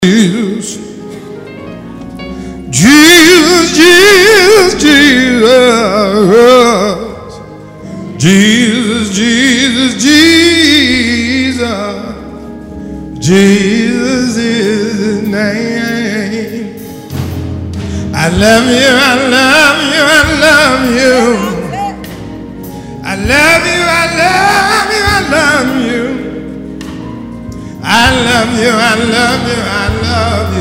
Jesus, Jesus, Jesus, Jesus, Jesus, Jesus, Jesus, Jesus is his name. I love you, I love you, I love you. I love you, I love you, I love you. I love you, I love you, I love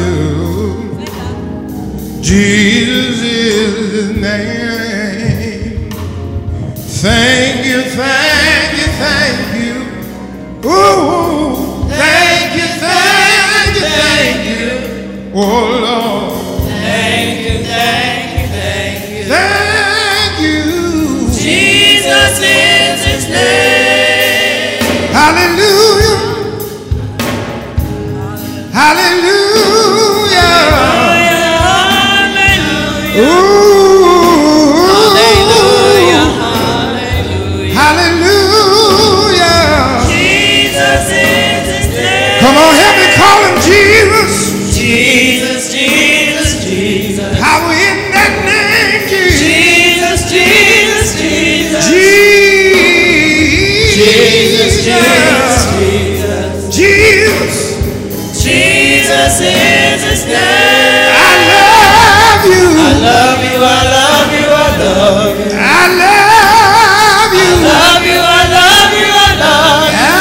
you. Jesus is his name. Thank you, thank you, thank you. Ooh, thank you, thank you, thank you. Oh Lord. Thank you, thank you, thank you. Thank you. Jesus is his name. Hallelujah. Hallelujah. Hallelujah. Ooh. Hallelujah. Hallelujah. Hallelujah. Jesus is his name. Come on, help me call him Jesus. Jesus, Jesus, Jesus. Power in that name, Jesus. Jesus, Jesus, Jesus. Jesus. Jesus, Jesus, Jesus. Jesus is his name. I love you. I love you, I love you, I love you. I love you. I love you, I love you, I love you.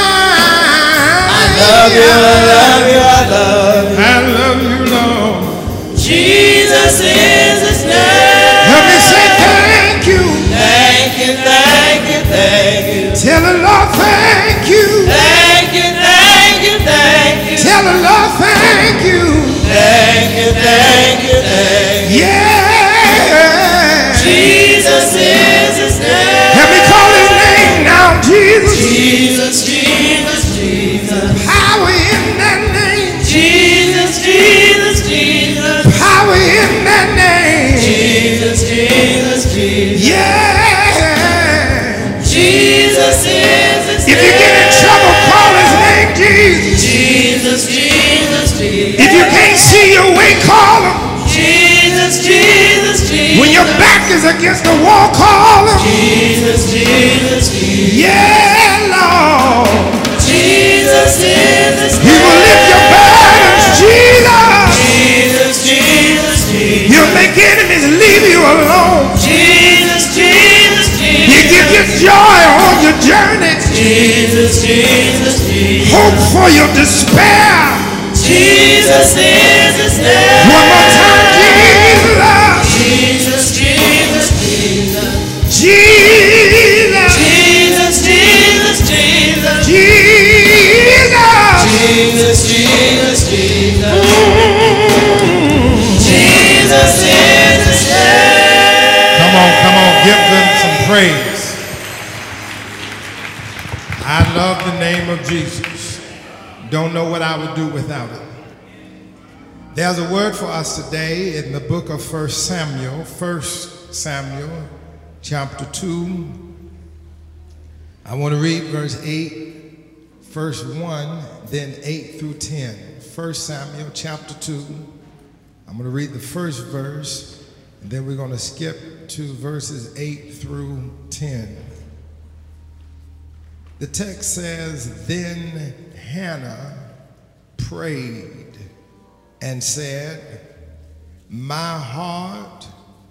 I Love you, I love you, I love you. I love you, Lord. Jesus is his name. Help me say thank you. Thank you, thank you, thank you. Tell the Lord thank you. Thank you, thank you, thank you. Tell the Lord thank you. Thank you, thank you, thank you. Yeah. Jesus is his name. Help me call his name now, Jesus. Jesus, Jesus, Jesus. Power in that name. Jesus, Jesus, Jesus. Power in that name. Jesus, Jesus, Jesus. Yeah. Jesus is his name. If you get in trouble, call his name, Jesus. Jesus, Jesus, Jesus. If you can't see your way, call him. Jesus, Jesus, Jesus. When your back is against the wall, call him. Jesus, Jesus, Jesus. Yeah, Lord. Jesus is his He will lift your burdens, Jesus. Jesus, Jesus, Jesus. He'll make enemies leave you alone. Jesus, Jesus, Jesus. He'll give you joy on your journey. Jesus, Jesus, Jesus. Hope for your despair. Jesus is his name. One more time, Jesus. Jesus, Jesus, Jesus. Jesus. Jesus, Jesus, Jesus. Jesus. Jesus, Jesus, Jesus. Jesus is his name. Come on, give them some praise. I love the name of Jesus. Don't know what I would do without it. There's a word for us today in the book of 1 Samuel, chapter 2. I want to read verse 8, verse 1, then 8 through 10. 1 Samuel, chapter 2. I'm going to read the first verse, and then we're going to skip to verses 8 through 10. The text says, Then Hannah prayed and said, My heart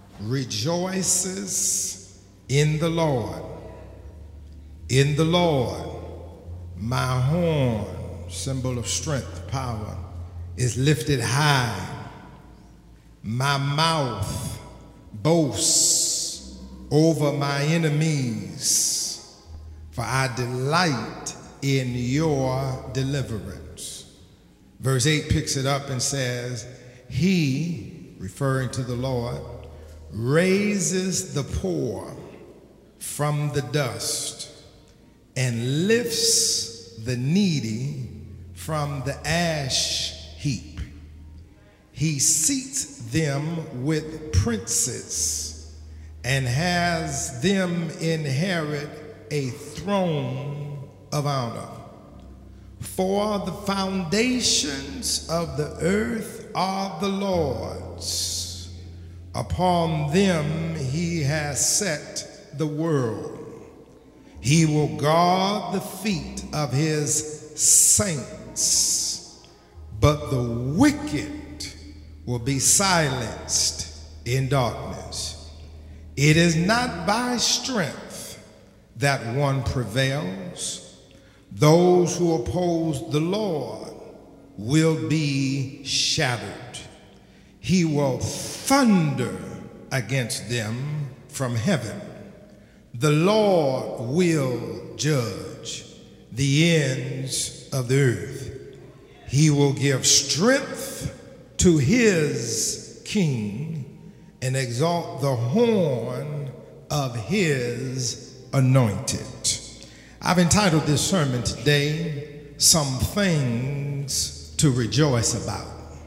rejoices in the Lord. In the Lord, my horn, symbol of strength, power, is lifted high. My mouth boasts over my enemies, for I delight in your deliverance. Verse 8 picks it up and says, He, referring to the Lord, raises the poor from the dust and lifts the needy from the ash heap. He seats them with princes and has them inherit a throne of honor. For the foundations of the earth are the Lord's. Upon them he has set the world. He will guard the feet of his saints, but the wicked will be silenced in darkness. It is not by strength that one prevails. Those who oppose the Lord will be shattered. He will thunder against them from heaven. The Lord will judge the ends of the earth. He will give strength to his king and exalt the horn of his anointed. I've entitled this sermon today, Some Things to Rejoice About.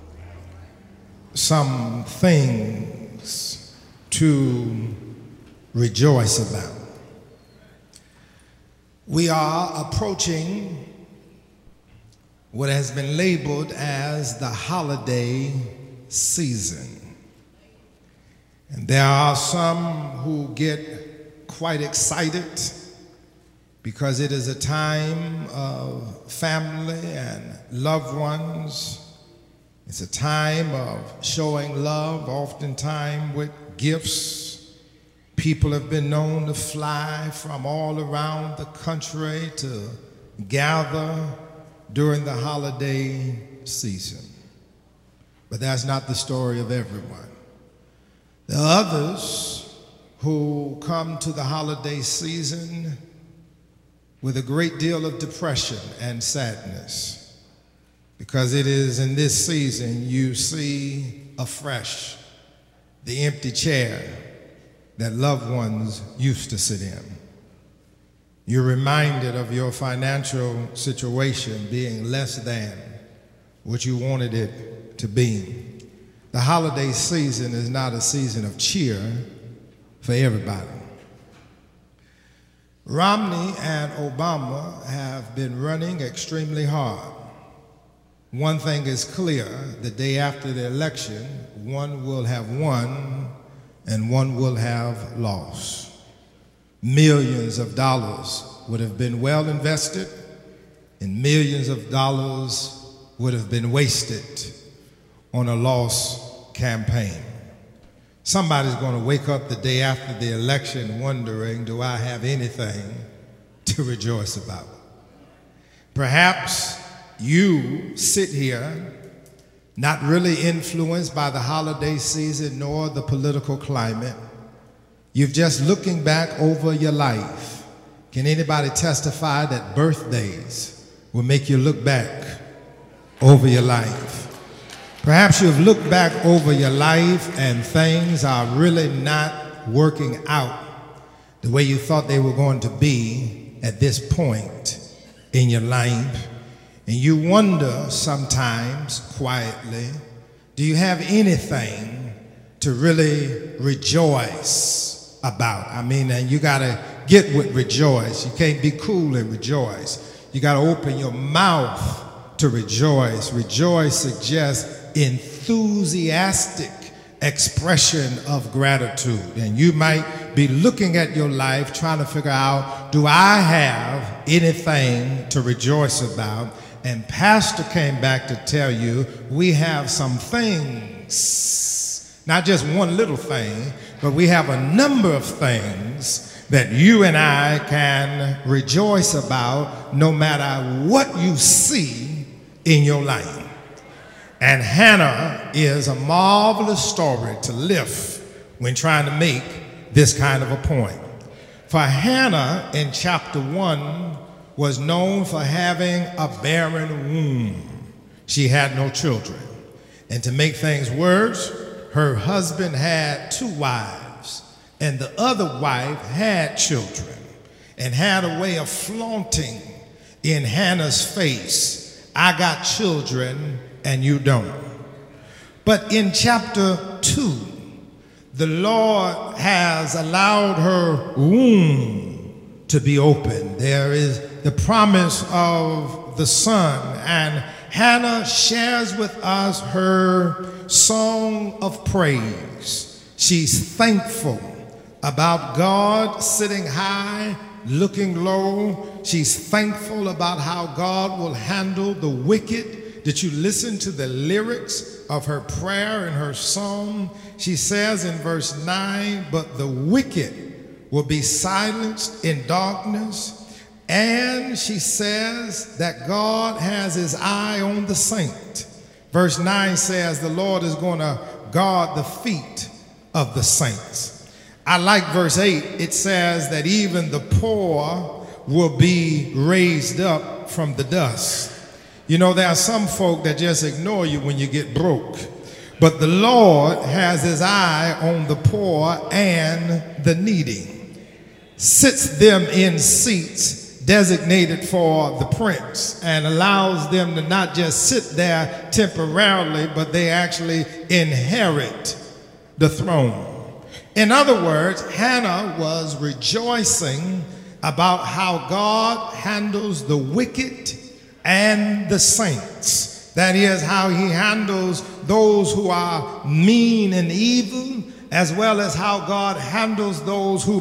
Some things to rejoice about. We are approaching what has been labeled as the holiday season. And there are some who get quite excited because it is a time of family and loved ones. It's a time of showing love, oftentimes with gifts. People have been known to fly from all around the country to gather during the holiday season. But that's not the story of everyone. There are others who come to the holiday season with a great deal of depression and sadness, because it is in this season you see afresh the empty chair that loved ones used to sit in. You're reminded of your financial situation being less than what you wanted it to be. The holiday season is not a season of cheer for everybody. Romney and Obama have been running extremely hard. One thing is clear: the day after the election, one will have won and one will have lost. Millions of dollars would have been well invested, and millions of dollars would have been wasted on a lost campaign. Somebody's going to wake up the day after the election wondering, do I have anything to rejoice about? Perhaps you sit here not really influenced by the holiday season nor the political climate. You're just looking back over your life. Can anybody testify that birthdays will make you look back over your life? Perhaps you've looked back over your life and things are really not working out the way you thought they were going to be at this point in your life. And you wonder sometimes quietly, do you have anything to really rejoice about? I mean, and you got to get with rejoice. You can't be cool and rejoice. You got to open your mouth to rejoice. Rejoice suggests enthusiastic expression of gratitude. And you might be looking at your life trying to figure out, do I have anything to rejoice about? And Pastor came back to tell you we have some things, not just one little thing, but we have a number of things that you and I can rejoice about no matter what you see in your life. And Hannah is a marvelous story to lift when trying to make this kind of a point. For Hannah in chapter 1 was known for having a barren womb. She had no children. And to make things worse, her husband had 2 wives, and the other wife had children and had a way of flaunting in Hannah's face, I got children and you don't. But in chapter 2, the Lord has allowed her womb to be open. There is the promise of the sun. And Hannah shares with us her song of praise. She's thankful about God sitting high, looking low. She's thankful about how God will handle the wicked. Did you listen to the lyrics of her prayer and her song? She says in verse 9, but the wicked will be silenced in darkness. And she says that God has his eye on the saint. Verse 9 says the Lord is going to guard the feet of the saints. I like verse 8. It says that even the poor will be raised up from the dust. You know, there are some folk that just ignore you when you get broke. But the Lord has his eye on the poor and the needy, sits them in seats designated for the prince, and allows them to not just sit there temporarily, but they actually inherit the throne. In other words, Hannah was rejoicing about how God handles the wicked and the saints. That is, how he handles those who are mean and evil, as well as how God handles those who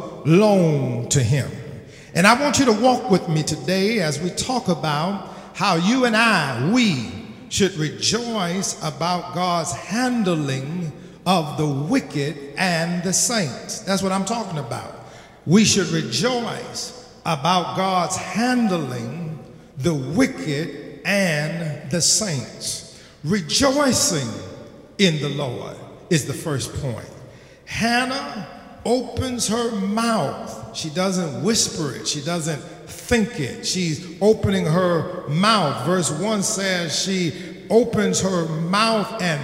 belong to him. And I want you to walk with me today as we talk about how you and we should rejoice about God's handling of the wicked and the saints. That's what I'm talking about. We should rejoice about God's handling the wicked and the saints. Rejoicing in the Lord is the first point. Hannah opens her mouth. She doesn't whisper it. She doesn't think it. She's opening her mouth. Verse 1 says she opens her mouth and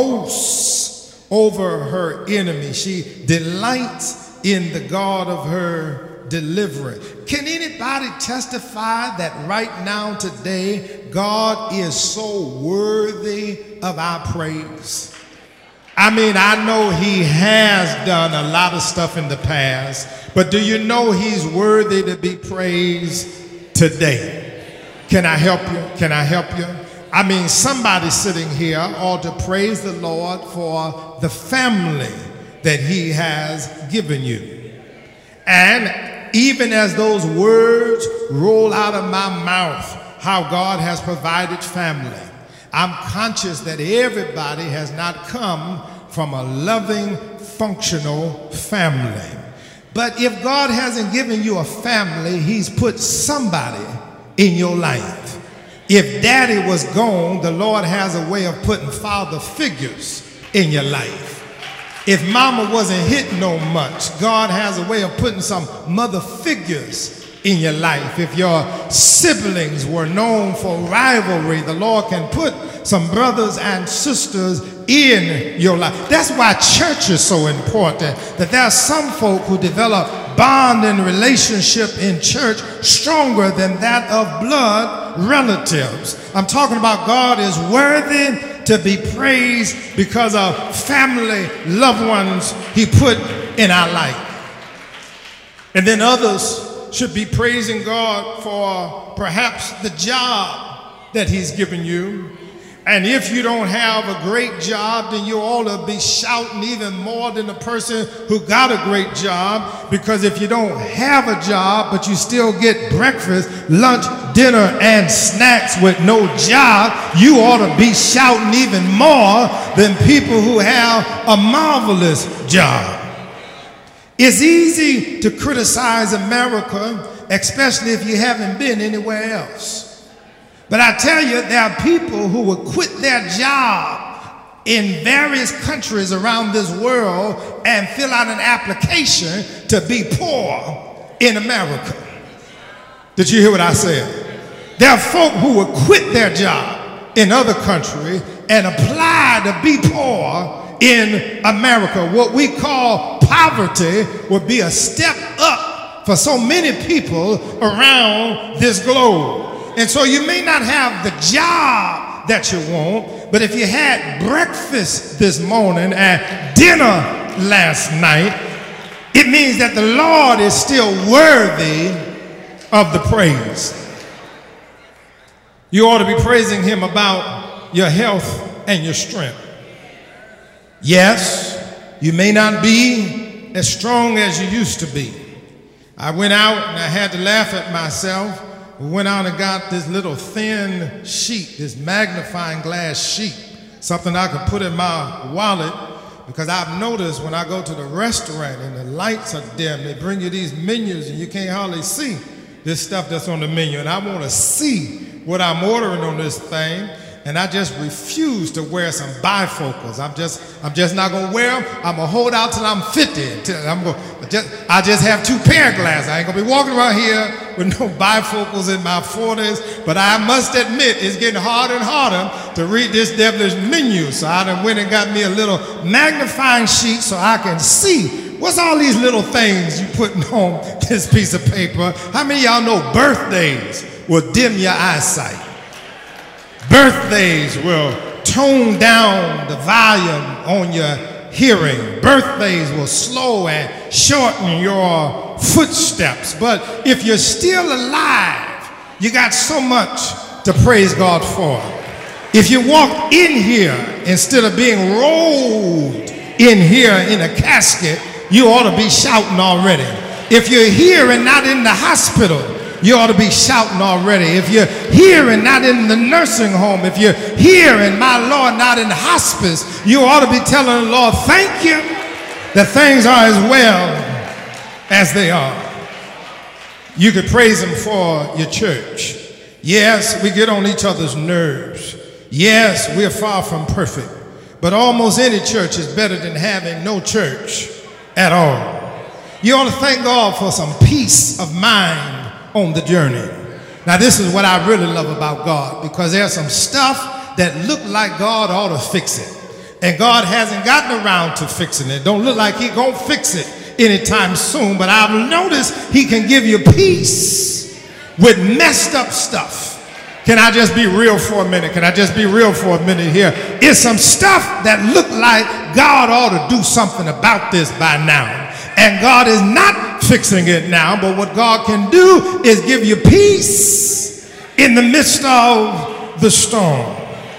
boasts over her enemy. She delights in the God of her deliverance. Can anybody testify that right now today God is so worthy of our praise? I mean, I know he has done a lot of stuff in the past, but do you know he's worthy to be praised today? Can I help you? Can I help you? I mean, somebody sitting here ought to praise the Lord for the family that he has given you. And even as those words roll out of my mouth, how God has provided family, I'm conscious that everybody has not come from a loving, functional family. But if God hasn't given you a family, he's put somebody in your life. If daddy was gone, the Lord has a way of putting father figures in your life. If mama wasn't hitting no much, God has a way of putting some mother figures in your life. If your siblings were known for rivalry, the Lord can put some brothers and sisters in your life. That's why church is so important, that there are some folk who develop bond and relationship in church stronger than that of blood relatives. I'm talking about God is worthy to be praised because of family, loved ones he put in our life. And then others should be praising God for perhaps the job that he's given you. And if you don't have a great job, then you ought to be shouting even more than the person who got a great job. Because if you don't have a job, but you still get breakfast, lunch, dinner, and snacks with no job, you ought to be shouting even more than people who have a marvelous job. It's easy to criticize America, especially if you haven't been anywhere else. But I tell you, there are people who will quit their job in various countries around this world and fill out an application to be poor in America. Did you hear what I said? There are folk who will quit their job in other countries and apply to be poor in America. What we call poverty would be a step up for so many people around this globe. And so you may not have the job that you want, but if you had breakfast this morning and dinner last night, it means that the Lord is still worthy of the praise. You ought to be praising him about your health and your strength. Yes, you may not be as strong as you used to be. I went out and I had to laugh at myself. We went out and got this little thin sheet, this magnifying glass sheet, something I could put in my wallet, because I've noticed when I go to the restaurant and the lights are dim, they bring you these menus and you can't hardly see this stuff that's on the menu. And I want to see what I'm ordering on this thing, and I just refuse to wear some bifocals. I'm just not gonna wear them. I'm gonna hold out till I'm 50. I just have 2 pair of glasses. I ain't gonna be walking around here with no bifocals in my 40s. But I must admit, it's getting harder and harder to read this devilish menu. So I done went and got me a little magnifying sheet so I can see what's all these little things you putting on this piece of paper. How many of y'all know birthdays will dim your eyesight? Birthdays will tone down the volume on your hearing. Birthdays will slow and shorten your footsteps. But if you're still alive, you got so much to praise God for. If you walk in here instead of being rolled in here in a casket, you ought to be shouting already. If you're here and not in the hospital, you ought to be shouting already. If you're here and not in the nursing home, if you're here and, my Lord, not in the hospice, you ought to be telling the Lord, thank you that things are as well as they are. You could praise him for your church. Yes, we get on each other's nerves. Yes, we're far from perfect. But almost any church is better than having no church at all. You ought to thank God for some peace of mind on the journey. Now, this is what I really love about God, because there's some stuff that look like God ought to fix it, and God hasn't gotten around to fixing it. Don't look like he gonna fix it anytime soon, but I've noticed he can give you peace with messed up stuff. Can I just be real for a minute? Can I just be real for a minute here? It's some stuff that look like God ought to do something about this by now. And God is not fixing it now, but what God can do is give you peace in the midst of the storm.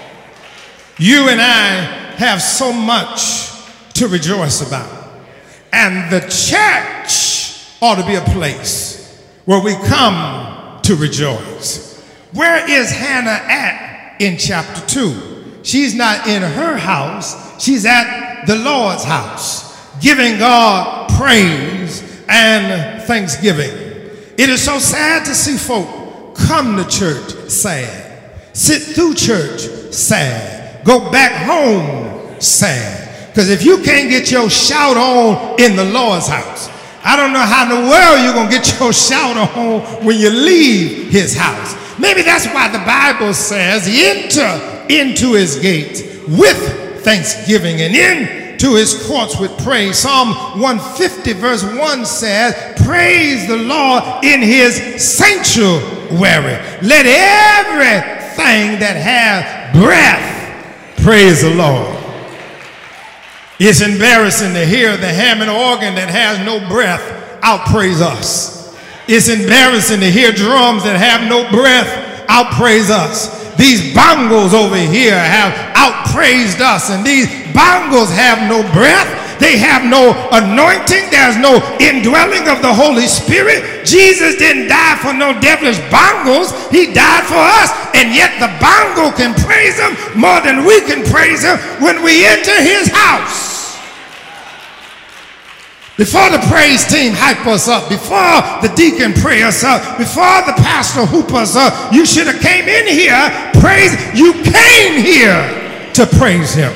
You and I have so much to rejoice about. And the church ought to be a place where we come to rejoice. Where is Hannah at in chapter 2? She's not in her house. She's at the Lord's house, giving God praise and thanksgiving. It is so sad to see folk come to church sad, sit through church sad, go back home sad. Because if you can't get your shout on in the Lord's house, I don't know how in the world you're going to get your shout on when you leave his house. Maybe that's why the Bible says, enter into his gates with thanksgiving and into his courts with praise. Psalm 150 verse 1 says, praise the Lord in his sanctuary. Let everything that has breath praise the Lord. It's embarrassing to hear the Hammond organ that has no breath outpraise us. It's embarrassing to hear drums that have no breath outpraise us. These bongos over here have outpraised us, and these bongos have no breath. They have no anointing. There's no indwelling of the Holy Spirit. Jesus didn't die for no devilish bongos. He died for us, and yet the bongo can praise him more than we can praise him when we enter his house. Before the praise team hype us up, before the deacon pray us up, before the pastor hoop us up, you should have came in here, praise. You came here to praise him.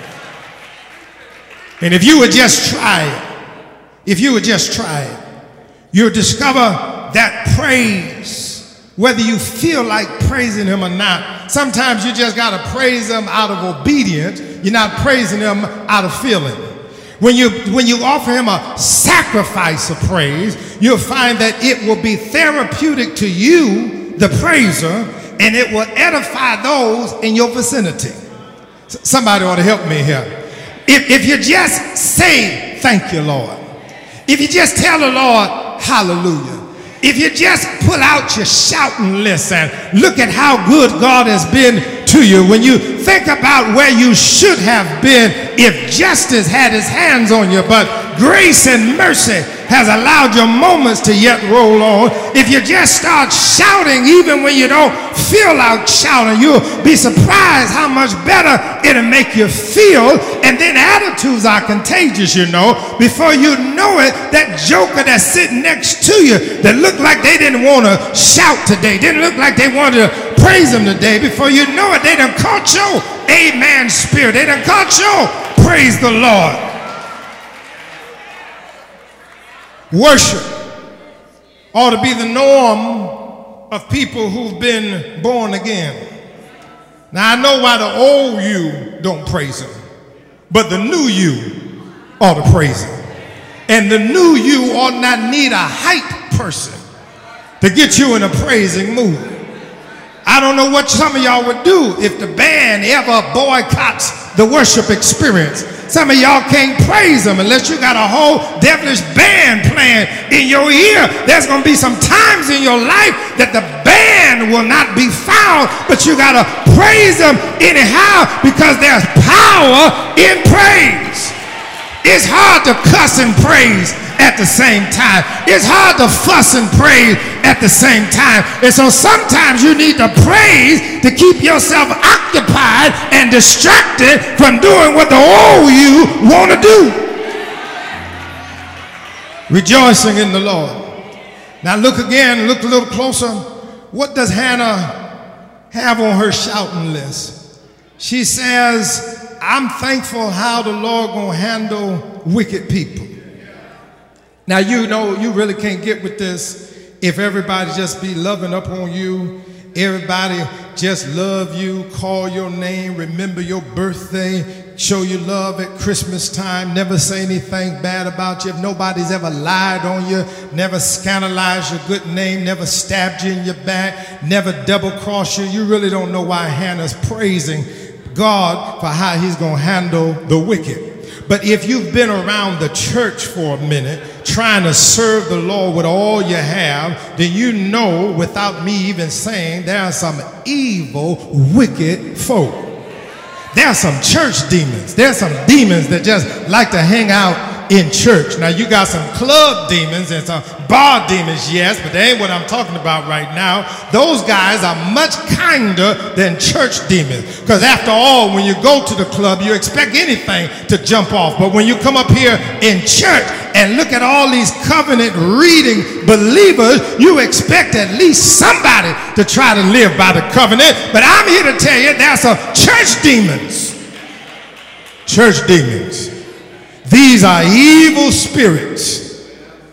And if you would just try it, you'll discover that praise, whether you feel like praising him or not. Sometimes you just got to praise him out of obedience. You're not praising him out of feeling. When you offer him a sacrifice of praise, you'll find that it will be therapeutic to you, the praiser, and it will edify those in your vicinity. Somebody ought to help me here. If you just say, thank you, Lord. If you just tell the Lord, hallelujah. If you just pull out your shouting list and look at how good God has been to you, when you think about where you should have been if justice had his hands on you, but grace and mercy has allowed your moments to yet roll on. If you just start shouting even when you don't feel like shouting, you'll be surprised how much better it'll make you feel. And then attitudes are contagious, you know. Before you know it, that joker that's sitting next to you that looked like they didn't want to shout today, didn't look like they wanted to praise him today, before you know it, they done caught your amen spirit. They done caught your praise the Lord. Worship ought to be the norm of people who've been born again. Now I know why the old you don't praise him, but the new you ought to praise him. And the new you ought not need a hype person to get you in a praising mood. I don't know what some of y'all would do if the band ever boycotts the worship experience. Some of y'all can't praise them unless you got a whole devilish band playing in your ear. There's going to be some times in your life that the band will not be found, but you got to praise them anyhow because there's power in praise. It's hard to cuss and praise at the same time. It's hard to fuss and praise at the same time. And so sometimes you need to praise to keep yourself occupied and distracted from doing what the old you want to do. Rejoicing in the Lord. Now look again, look a little closer. What does Hannah have on her shouting list? She says, I'm thankful how the Lord gonna handle wicked people. Now you know you really can't get with this if everybody just be loving up on you, everybody just love you, call your name, remember your birthday, show you love at Christmas time, never say anything bad about you. If nobody's ever lied on you, never scandalized your good name, never stabbed you in your back, never double-crossed you, you really don't know why Hannah's praising God for how he's going to handle the wicked. But if you've been around the church for a minute, trying to serve the Lord with all you have, then you know, without me even saying, there are some evil, wicked folk. There are some church demons. There are some demons that just like to hang out in church. Now you got some club demons and some bar demons, yes, but they ain't what I'm talking about right now. Those guys are much kinder than church demons, because after all, when you go to the club, you expect anything to jump off. But when you come up here in church and look at all these covenant reading believers, you expect at least somebody to try to live by the covenant. But I'm here to tell you there's some church demons. Church demons. These are evil spirits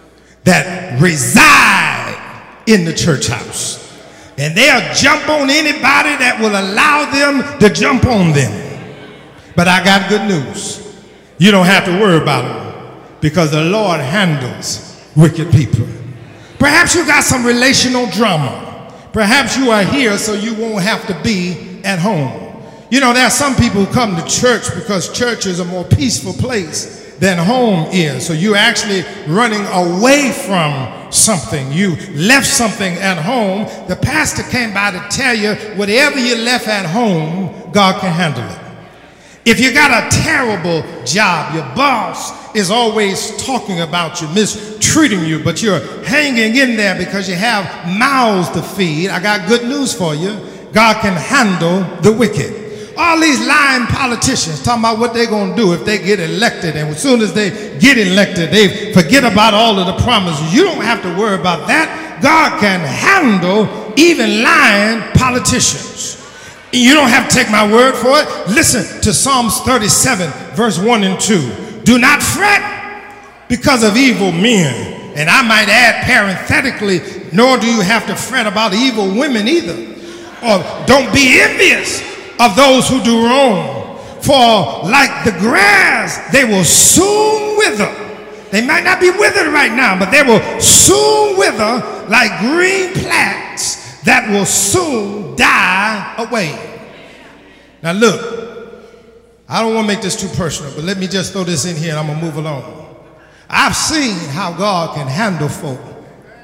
that reside in the church house. And they'll jump on anybody that will allow them to jump on them. But I got good news. You don't have to worry about them, because the Lord handles wicked people. Perhaps you got some relational drama. Perhaps you are here so you won't have to be at home. You know, there are some people who come to church because church is a more peaceful place than home is. So you're actually running away from something. You left something at home. The pastor came by to tell you whatever you left at home, God can handle it. If you got a terrible job, your boss is always talking about you, mistreating you, but you're hanging in there because you have mouths to feed, I got good news for you. God can handle the wicked. All these lying politicians talking about what they're going to do if they get elected, and as soon as they get elected, they forget about all of the promises. You don't have to worry about that. God can handle even lying politicians. You don't have to take my word for it. Listen to Psalms 37, verse 1 and 2. Do not fret because of evil men. And I might add parenthetically, nor do you have to fret about evil women either. Or don't be envious of those who do wrong, for like the grass, they will soon wither. They might not be withered right now, but they will soon wither like green plants that will soon die away. Now look, I don't want to make this too personal, but let me just throw this in here and I'm going to move along. I've seen how God can handle folk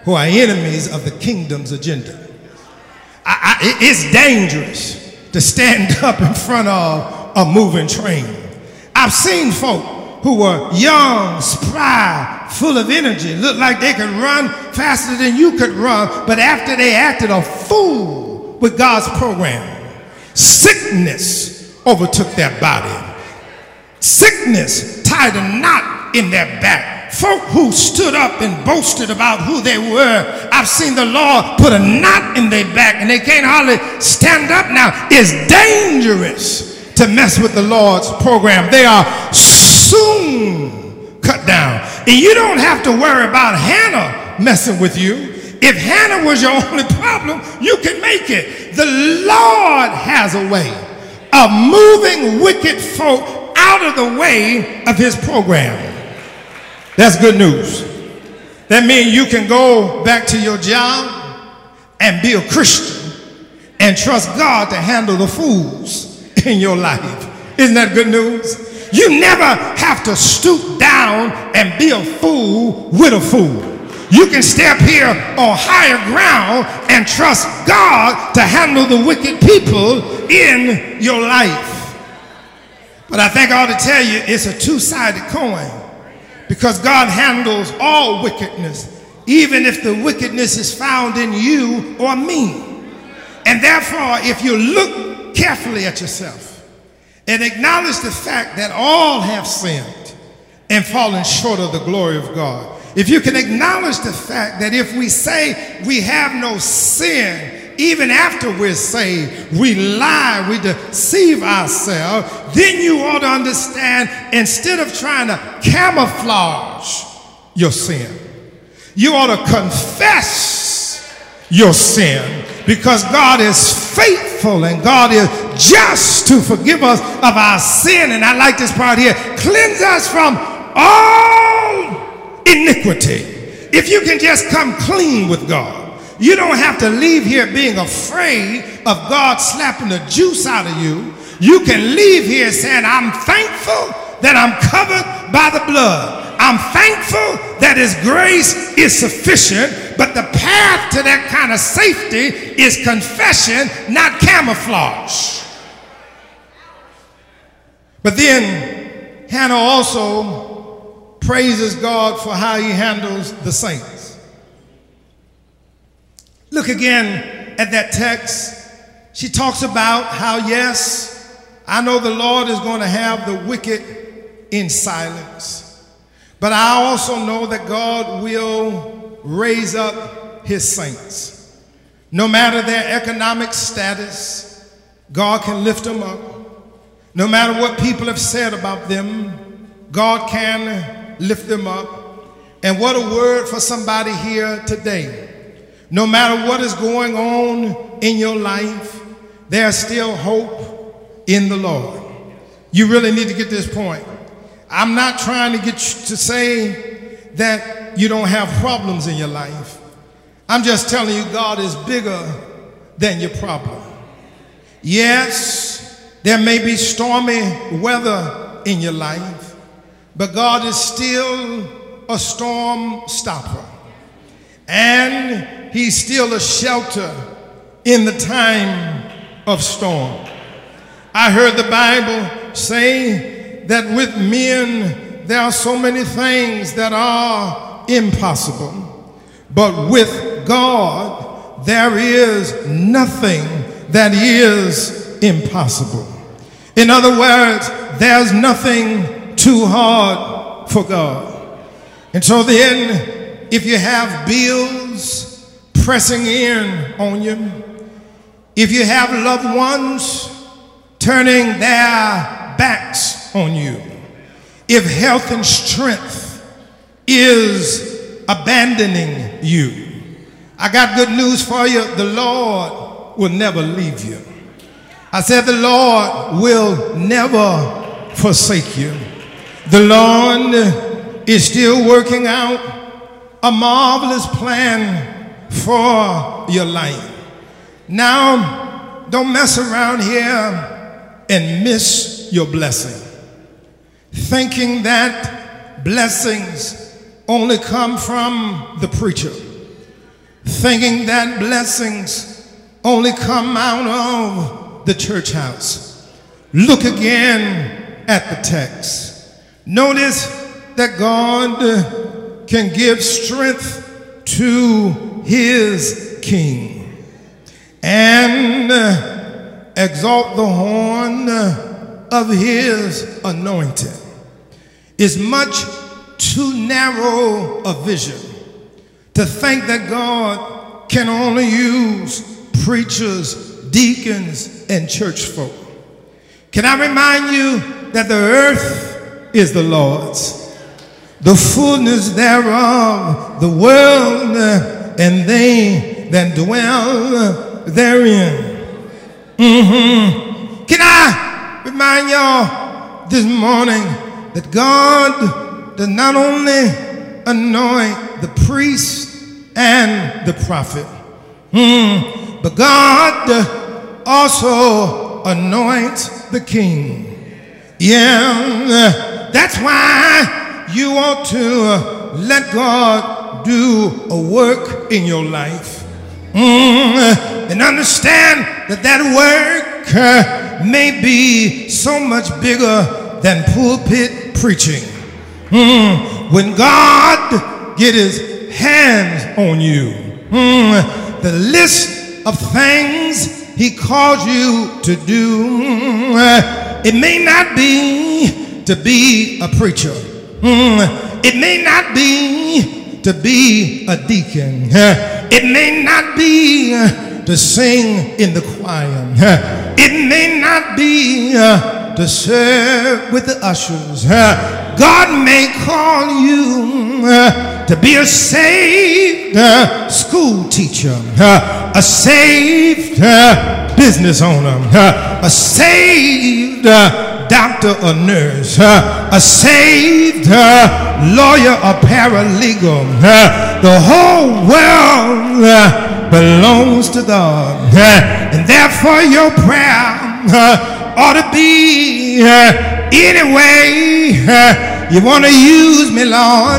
who are enemies of the kingdom's agenda. It's dangerous to stand up in front of a moving train. I've seen folk who were young, spry, full of energy, looked like they could run faster than you could run, but after they acted a fool with God's program, sickness overtook their body. Sickness tied a knot in their back. Folk who stood up and boasted about who they were, I've seen the Lord put a knot in their back and they can't hardly stand up now. It's dangerous to mess with the Lord's program. They are soon cut down. And you don't have to worry about Hannah messing with you. If Hannah was your only problem, you can make it. The Lord has a way of moving wicked folk out of the way of his program. That's good news. That means you can go back to your job and be a Christian and trust God to handle the fools in your life. Isn't that good news? You never have to stoop down and be a fool with a fool. You can step here on higher ground and trust God to handle the wicked people in your life. But I think I ought to tell you it's a two-sided coin, because God handles all wickedness, even if the wickedness is found in you or me. And therefore, if you look carefully at yourself and acknowledge the fact that all have sinned and fallen short of the glory of God, if you can acknowledge the fact that if we say we have no sin, even after we're saved, we lie, we deceive ourselves, then you ought to understand, instead of trying to camouflage your sin, you ought to confess your sin, because God is faithful and God is just to forgive us of our sin. And I like this part here: cleanse us from all iniquity. If you can just come clean with God, you don't have to leave here being afraid of God slapping the juice out of you. You can leave here saying, I'm thankful that I'm covered by the blood. I'm thankful that his grace is sufficient, but the path to that kind of safety is confession, not camouflage. But then Hannah also praises God for how he handles the saints. Look again at that text. She talks about how, yes, I know the Lord is going to have the wicked in silence, but I also know that God will raise up his saints. No matter their economic status, God can lift them up. No matter what people have said about them, God can lift them up. And what a word for somebody here today. No matter what is going on in your life, there's still hope in the Lord. You really need to get this point. I'm not trying to get you to say that you don't have problems in your life. I'm just telling you God is bigger than your problem. Yes, there may be stormy weather in your life, but God is still a storm stopper. And he's still a shelter in the time of storm. I heard the Bible say that with men there are so many things that are impossible, but with God there is nothing that is impossible. In other words, there's nothing too hard for God. And so then, if you have bills pressing in on you, if you have loved ones turning their backs on you, if health and strength is abandoning you, I got good news for you. The Lord will never leave you. I said the Lord will never forsake you. The Lord is still working out a marvelous plan for your life. Now, don't mess around here and miss your blessing, thinking that blessings only come from the preacher, thinking that blessings only come out of the church house. Look again at the text. Notice that God can give strength to his king and exalt the horn of his anointed. It's much too narrow a vision to think that God can only use preachers, deacons, and church folk. Can I remind you that the earth is the Lord's, the fullness thereof, the world, and they that dwell therein. Can I remind y'all this morning that God does not only anoint the priest and the prophet, but God also anoints the king. Yeah, that's why you ought to let God do a work in your life. And understand that that work may be so much bigger than pulpit preaching. When God get his hands on you, the list of things he calls you to do, it may not be to be a preacher. It may not be to be a deacon. It may not be to sing in the choir. It may not be to serve with the ushers. God may call you to be a saved school teacher, a saved business owner, a saved doctor or nurse, a saved lawyer or paralegal. The whole world belongs to God, and therefore your prayer ought to be, anyway you want to use me, Lord,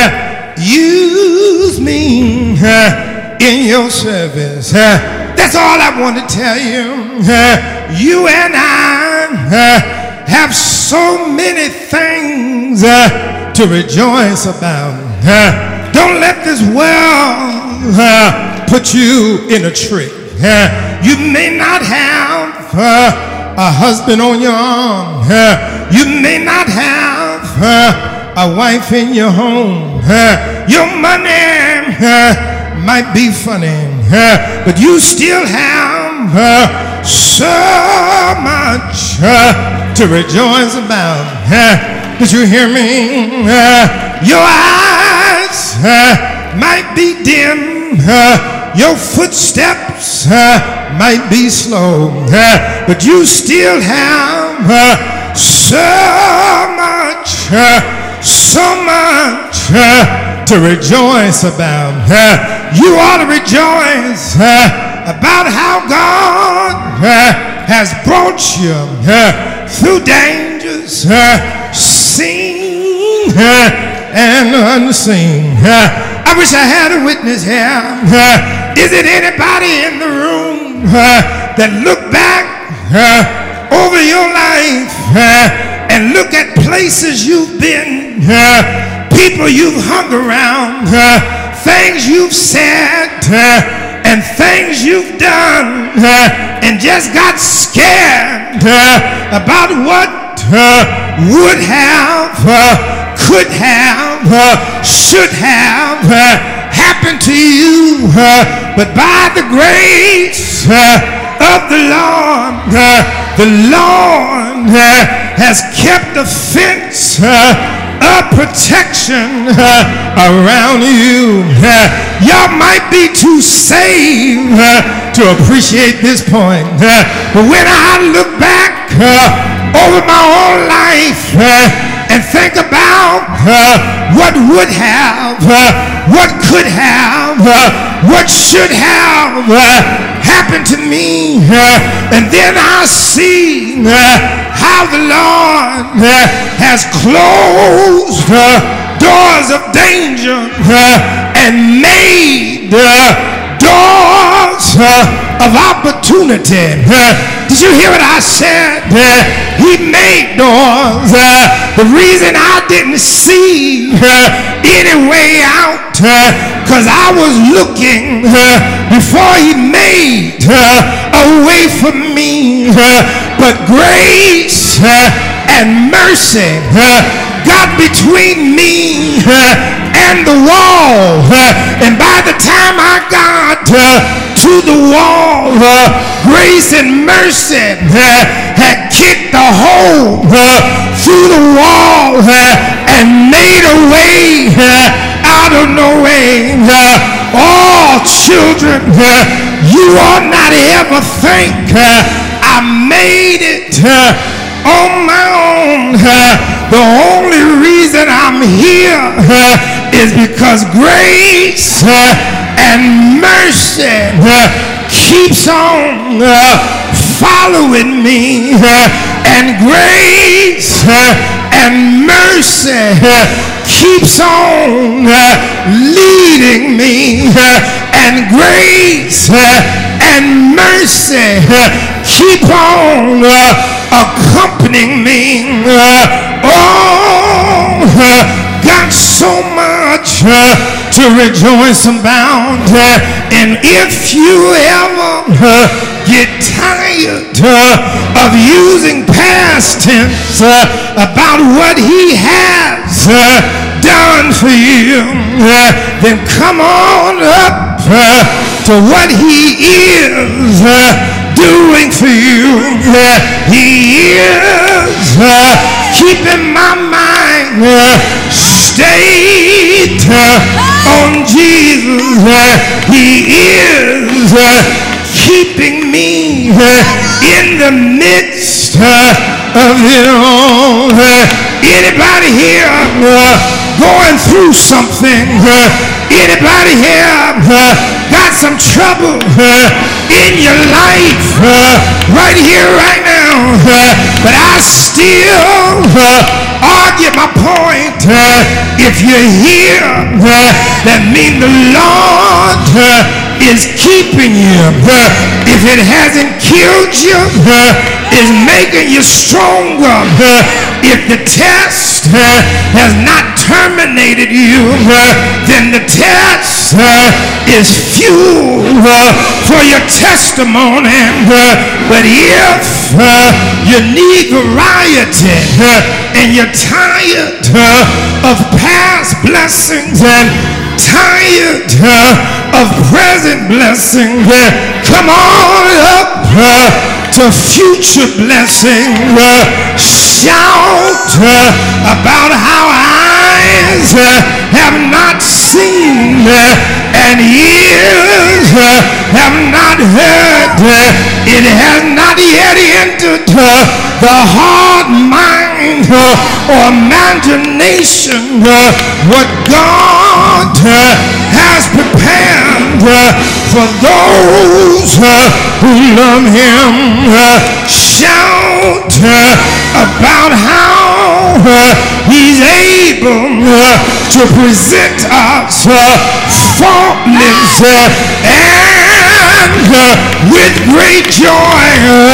use me in your service. That's all I want to tell you. You and I have so many things to rejoice about. Don't let this world put you in a trick. You may not have a husband on your arm. You may not have a wife in your home. Your money might be funny, but you still have so much to rejoice about. Did you hear me? Your eyes might be dim, your footsteps might be slow, but you still have so much to rejoice about. You ought to rejoice about how God has brought you through dangers seen and unseen. I wish I had a witness here. Is it anybody in the room that look back over your life and look at places you've been, people you've hung around, things you've said, and things you've done, and just got scared about what would have, could have, should have happened to you, but by the grace of the Lord has kept a fence of protection around you. Y'all might be too saved to appreciate this point, but when I look back over my own life and think about what would have, what could have, what should have happened to me, and then I see how the Lord has closed doors of danger and made doors of opportunity. Did you hear what I said? He made doors. The reason I didn't see any way out, because I was looking before he made a way for me. But grace and mercy got between me and the wall. And by the time I got to the wall, grace and mercy had kicked a hole through the wall and made a way out of no way. Oh, children, you ought not ever think I made it on my own. The only reason I'm here is because grace and mercy keeps on following me, and grace and mercy keeps on leading me, and grace and mercy keep on accompanying me. Oh, got so much to rejoice about. And if you ever get tired of using past tense about what he has done for you, then come on up to what he is doing for you. He is keeping my mind stayed on Jesus. He is keeping me in the midst of it all. Anybody here going through something? Anybody here got some trouble in your life right here, right now? But I still argue my point. If you're here, that means the Lord is keeping you. If it hasn't killed you, it's making you stronger. If the test has not terminated you, then the test is fuel for your testimony. But if you need variety and you're tired of past blessings and tired of present blessings, come on up to future blessing. Shout about how eyes have not seen and ears have not heard. It has not yet entered the heart, mind, or imagination what God has prepared for those who love him. Shout about how he's able to present us faultless and with great joy.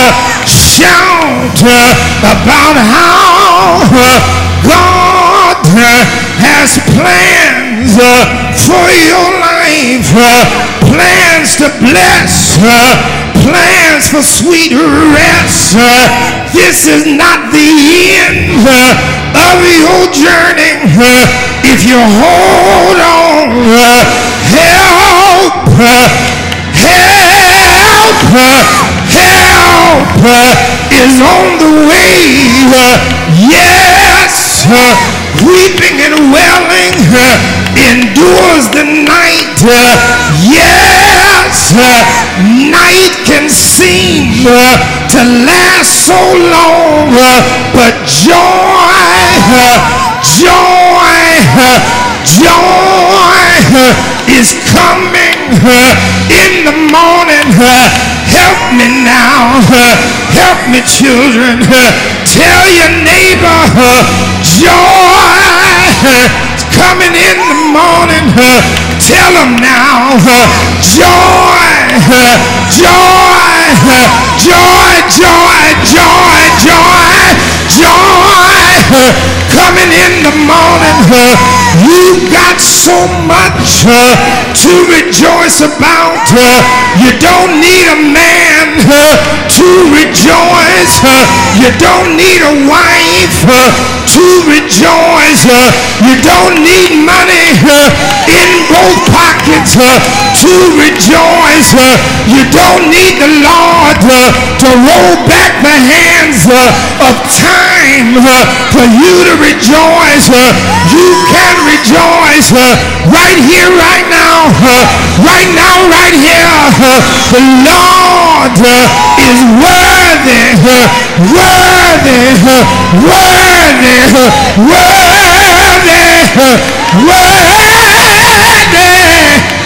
Shout about how God has plans for your life, plans to bless, plans for sweet rest. This is not the end of your journey. If you hold on, help is on the way. Yes, weeping and wailing endures the night. Yes, night can seem to last so long, but joy is coming in the morning. Help me now, help me, children. Tell your neighbor, joy is coming coming in the morning. Tell them now, joy, joy, joy, joy, joy, joy, joy, coming in the morning. You've got so much to rejoice about. You don't need a man to rejoice. You don't need a wife to rejoice. You don't need money in both pockets to rejoice. You don't need the Lord to roll back the hands of time for you to rejoice. You can rejoice right here, right now, right now, right here. The Lord is worthy, worthy, worthy, worthy, worthy.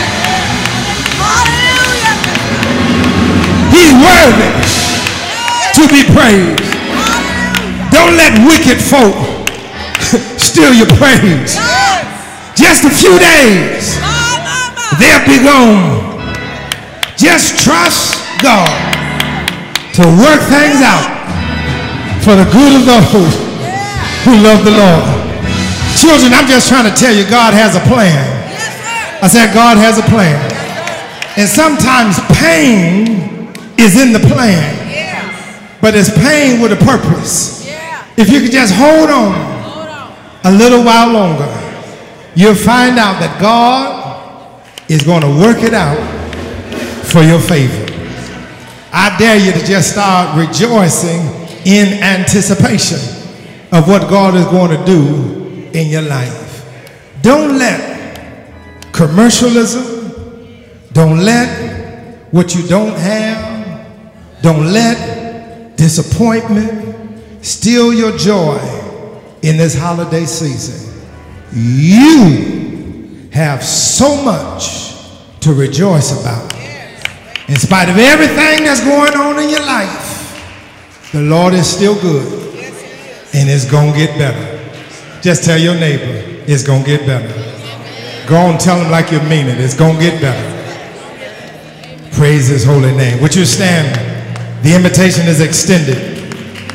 He's worthy to be praised. Don't let wicked folk steal your praise. Just a few days, they'll be gone. Just trust God to work things out for the good of those who love the Lord. Children, I'm just trying to tell you, God has a plan. I said God has a plan. And sometimes pain is in the plan, but it's pain with a purpose. If you could just hold on a little while longer, you'll find out that God is going to work it out for your favor. I dare you to just start rejoicing in anticipation of what God is going to do in your life. Don't let commercialism, don't let what you don't have, don't let disappointment steal your joy in this holiday season. You have so much to rejoice about. In spite of everything that's going on in your life, the Lord is still good, and it's going to get better. Just tell your neighbor, it's going to get better. Go on, tell him like you mean it. It's going to get better. Praise his holy name. Would you stand? The invitation is extended.